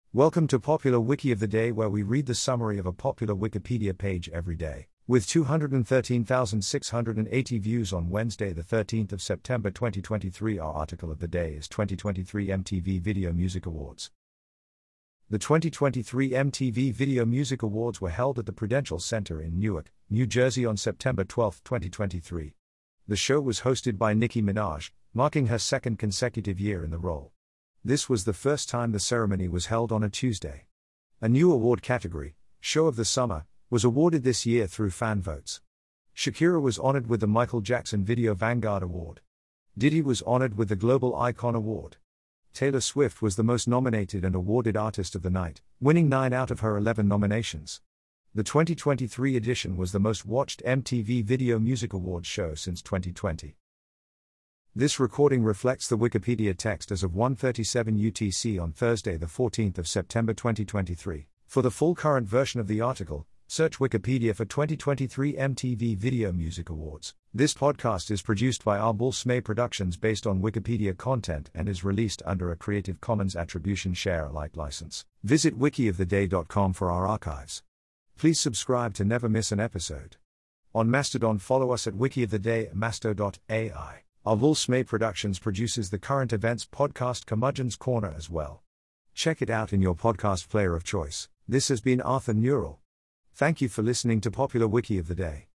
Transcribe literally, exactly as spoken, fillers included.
Welcome to Popular Wiki of the Day, where we read the summary of a popular Wikipedia page every day. With two hundred thirteen thousand six hundred eighty views on Wednesday, the thirteenth of September twenty twenty-three, our article of the day is twenty twenty-three M T V Video Music Awards. The twenty twenty-three M T V Video Music Awards were held at the Prudential Center in Newark, New Jersey on September twelfth, twenty twenty-three. The show was hosted by Nicki Minaj, marking her second consecutive year in the role. This was the first time the ceremony was held on a Tuesday. A new award category, Show of the Summer, was awarded this year through fan votes. Shakira was honored with the Michael Jackson Video Vanguard Award. Diddy was honored with the Global Icon Award. Taylor Swift was the most nominated and awarded Artist of the Night, winning nine out of her eleven nominations. The twenty twenty-three edition was the most watched M T V Video Music Awards show since twenty twenty. This recording reflects the Wikipedia text as of one thirty-seven U T C on Thursday, the fourteenth of September twenty twenty-three. For the full current version of the article, search Wikipedia for twenty twenty-three M T V Video Music Awards. This podcast is produced by Arbol Smay Productions based on Wikipedia content and is released under a Creative Commons Attribution Share Alike license. Visit wiki of the day dot com for our archives. Please subscribe to never miss an episode. On Mastodon, follow us at Wiki of the Day at masto dot A I. Arbol Smay Productions produces the current events podcast Curmudgeon's Corner as well. Check it out in your podcast player of choice. This has been Arthur Neural. Thank you for listening to Popular Wiki of the Day.